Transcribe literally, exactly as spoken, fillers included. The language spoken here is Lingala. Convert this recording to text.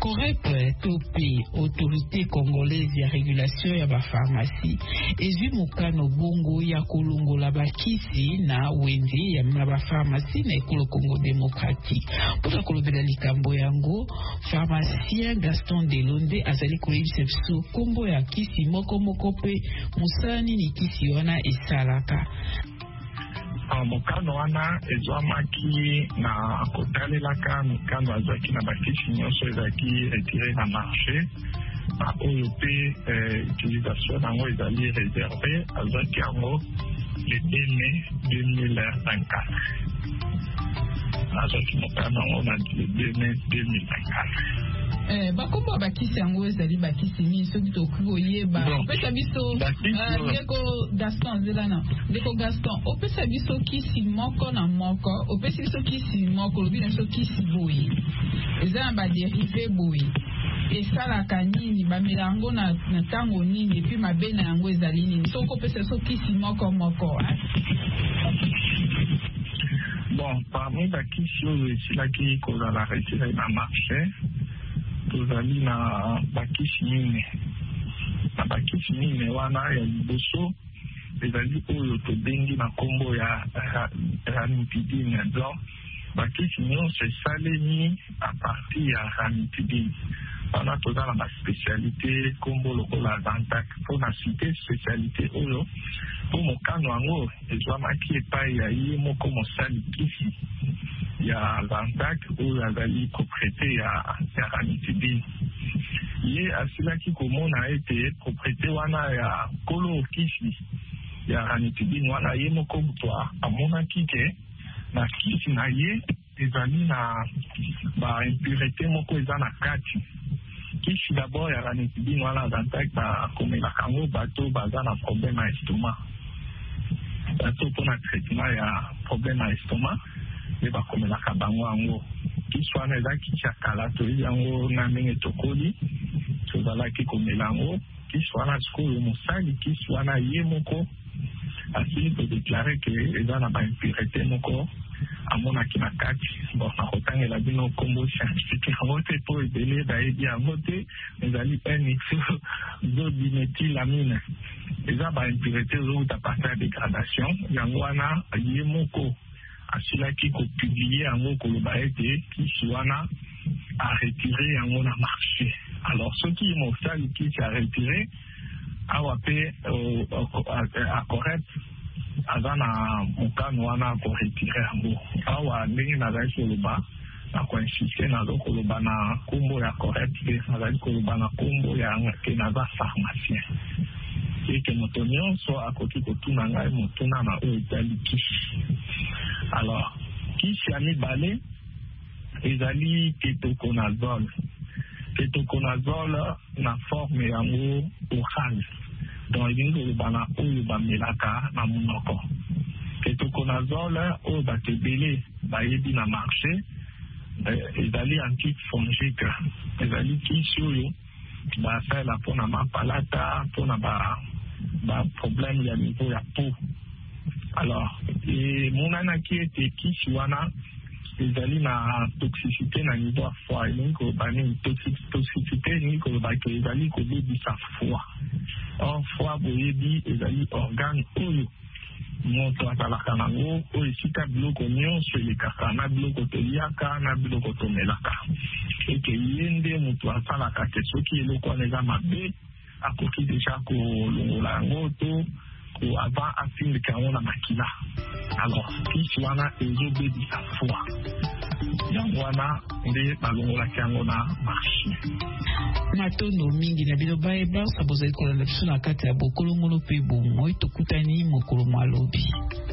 correct topi autorité congolaise ya régulation ya ba pharmacie ezwi mokano bongo ya kolongola bakisi na wenze ya na ba pharmacie na ekolo Congo démocratique pour kolobela likambo yango pharmacien Gaston Delonde azali koyebisa biso kombo ya kisi moko moko pe musani ni kisi wana esalaka. Mokano wana ezwamaki na kotalelaka mikano azwaki na bakisi nyonso ezalaki retire na marché na oyo mpe utilisation nango ezali réservé azwaki yango le deux mai deux mille vingt-quatre. azwaki mokano yango na le deux mai deux mille vingt-quatre. Eh, bakombo bakisi yango ezali bakisi nini soki tokoki koyeba opesa biso ndeko Gaston zelana ndeko Gaston opesa biso kisi moko na moko opesi biso kisi moko lobi na biso kisi boye eza na baderive boye esalaka nini bamela yango na ntango nini epi mabe na yango ezali nini soki opesa biso kisi moko moko. Bon, parmi bakisi oyo esilaki kozala retire na marché tozali na bakisi mine na bakisi mine wana ya liboso ezali oyo tobengi na kombo ya ranitidine. Donc bakisi nyonso esalemi a partir ya ranitidine wana toza na baspécialité kombo lokola Zantac mpo na cité spécialité oyo mpo mokano yango ezwamaki epai ya ye moko mosali kisi ya Zantac oyo azali propriété ya ranitidine. Ye asilaki komona ete propriété wana ya kolo kisi ya ranitidine wana ye moko moto amonaki ke na kisi na ye ezali na baimpureté moko eza na kati. Kisi d'abord ya ranitidine wana Zantac bakomelaka yango bato baza na problème ya estomac, bato mpona traitement ya problème ya estomac nde bakomelaka bango yango. Kisi wana eza kisi ya kala toyebi yango na ndenge tokoli tozalaki komela yango. Kisi wana sikoyo mosali kisi wana ye moko asili kodeklare ke eza na baimpureté moko amonaki na kati. Bon, nakotangela bino kombo scientifique yango te po ebele bayebi yango te, ezali n-isoxodiméthylamine. eza baimpureté ezouta partir ya dégradation yango wana ye moko asilaki kopublie yango koloba ete kisi wana aretire yango na marché. Alors soki ye mosali kisi aretire awa mpe acorrect aza na mokano wana akoretire yango. Awa ndenge nazali koloba nakoinsiste nazo koloba na kombo ya correct te, nazali koloba na kombo ya ke naza pharmacien eke moto nyonso akoki kotuna ngai motuna na oyo ezali kisi. Alors kisi ya mibale ezali ketoconazole. Ketoconazole na forme yango orale, donc elingi koloba na oyo bamelaka na monoko. Ketoconazole oyo bato ebele bayebi na marché ezali antifongique, ezali kisi oyo basala mpona mapalata, mpona ba ba problème ya niveau ya peau. Alors emonanaki ete kisi wana ezali na toxicité na niveau ya foie. Elingi koloba nini toxicité? Elingi koloba ke ezali kobebisa foie. Or foie boyebi ezali organe oyo moto azalaka nango oyo esika biloko nyonso elekaka, na biloko toliaka na biloko tomelaka. Eke ye nde moto asalaka te soki eloko wana eza mabe akoki deja kolongola yango to avant afindika yango na makila. Alors kisi wana ezobebisa foie, yango wana nde balongolaki yango na marché. Matondo mingi na bino bayeba sabozali kolanda biso na kati ya bokolongolo mpe bomoi tokutani mokolo mwalobi.